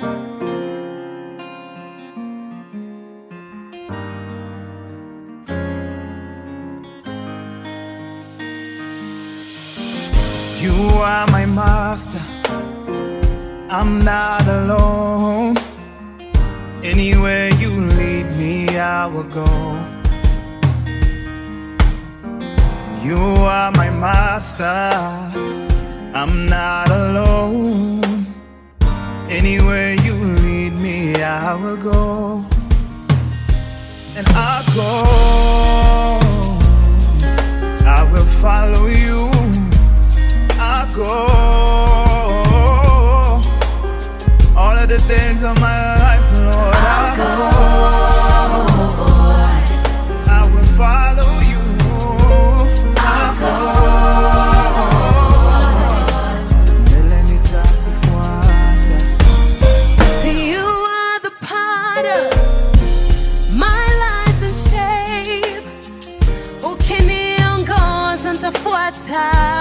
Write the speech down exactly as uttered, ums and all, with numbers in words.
You are my master, I'm not alone. Anywhere you lead me, I will go. You are my master, I'm not alone. Anywhere you lead me, I will go. And I'll go, I will follow you. I'll go all of the days of my life, Lord. I'll, I'll go, go. I will follow you. I'll, I'll go, go. You are the potter, my life's in shape. Ukiniongoza nitafuata.